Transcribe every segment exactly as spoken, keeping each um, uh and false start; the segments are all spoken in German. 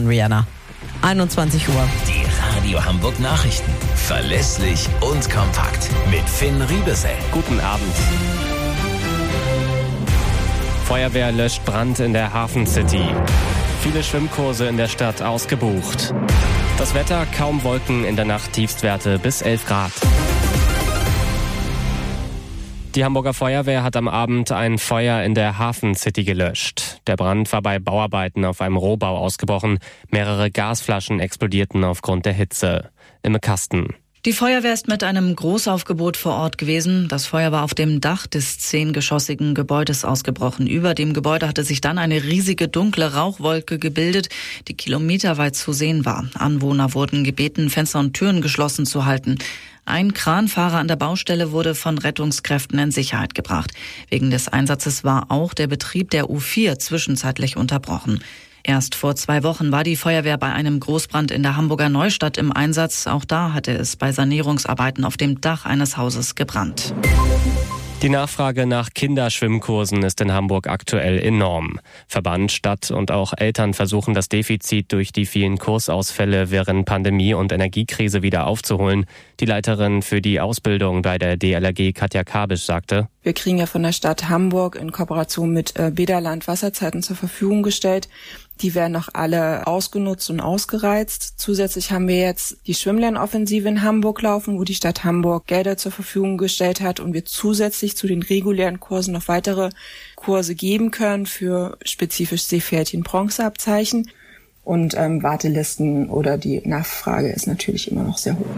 von Rihanna. einundzwanzig Uhr. Die Radio Hamburg Nachrichten. Verlässlich und kompakt. Mit Finn Riebesell. Guten Abend. Feuerwehr löscht Brand in der Hafen City. Viele Schwimmkurse in der Stadt ausgebucht. Das Wetter, kaum Wolken, in der Nacht Tiefstwerte bis elf Grad. Die Hamburger Feuerwehr hat am Abend ein Feuer in der Hafen City gelöscht. Der Brand war bei Bauarbeiten auf einem Rohbau ausgebrochen. Mehrere Gasflaschen explodierten aufgrund der Hitze. Im Kasten. Die Feuerwehr ist mit einem Großaufgebot vor Ort gewesen. Das Feuer war auf dem Dach des zehngeschossigen Gebäudes ausgebrochen. Über dem Gebäude hatte sich dann eine riesige dunkle Rauchwolke gebildet, die kilometerweit zu sehen war. Anwohner wurden gebeten, Fenster und Türen geschlossen zu halten. Ein Kranfahrer an der Baustelle wurde von Rettungskräften in Sicherheit gebracht. Wegen des Einsatzes war auch der Betrieb der U vier zwischenzeitlich unterbrochen. Erst vor zwei Wochen war die Feuerwehr bei einem Großbrand in der Hamburger Neustadt im Einsatz. Auch da hatte es bei Sanierungsarbeiten auf dem Dach eines Hauses gebrannt. Die Nachfrage nach Kinderschwimmkursen ist in Hamburg aktuell enorm. Verband, Stadt und auch Eltern versuchen, das Defizit durch die vielen Kursausfälle während Pandemie und Energiekrise wieder aufzuholen. Die Leiterin für die Ausbildung bei der D L R G, Katja Kabisch, sagte: Wir kriegen ja von der Stadt Hamburg in Kooperation mit äh, Bäderland Wasserzeiten zur Verfügung gestellt. Die werden noch alle ausgenutzt und ausgereizt. Zusätzlich haben wir jetzt die Schwimmlernoffensive in Hamburg laufen, wo die Stadt Hamburg Gelder zur Verfügung gestellt hat und wir zusätzlich zu den regulären Kursen noch weitere Kurse geben können für spezifisch Seepferdchen-Bronzeabzeichen. Und ähm, Wartelisten oder die Nachfrage ist natürlich immer noch sehr hoch.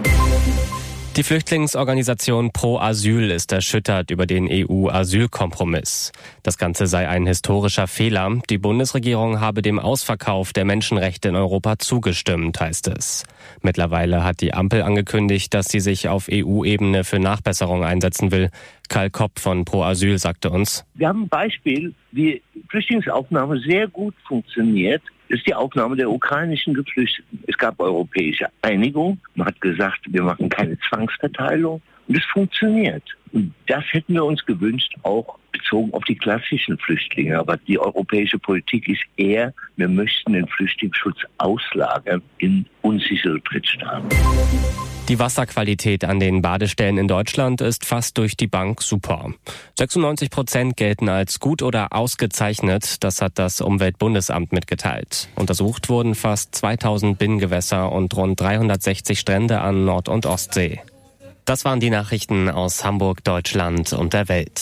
Die Flüchtlingsorganisation Pro Asyl ist erschüttert über den E U-Asylkompromiss. Das Ganze sei ein historischer Fehler. Die Bundesregierung habe dem Ausverkauf der Menschenrechte in Europa zugestimmt, heißt es. Mittlerweile hat die Ampel angekündigt, dass sie sich auf E U-Ebene für Nachbesserung einsetzen will. Karl Kopp von Pro Asyl sagte uns: Wir haben ein Beispiel, wie Flüchtlingsaufnahme sehr gut funktioniert. Ist die Aufnahme der ukrainischen Geflüchteten. Es gab europäische Einigung. Man hat gesagt, wir machen keine Zwangsverteilung. Und es funktioniert. Und das hätten wir uns gewünscht, auch bezogen auf die klassischen Flüchtlinge. Aber die europäische Politik ist eher, wir möchten den Flüchtlingsschutz auslagern in unsichere Drittstaaten. Die Wasserqualität an den Badestellen in Deutschland ist fast durch die Bank super. sechsundneunzig Prozent gelten als gut oder ausgezeichnet, das hat das Umweltbundesamt mitgeteilt. Untersucht wurden fast zweitausend Binnengewässer und rund dreihundertsechzig Strände an Nord- und Ostsee. Das waren die Nachrichten aus Hamburg, Deutschland und der Welt.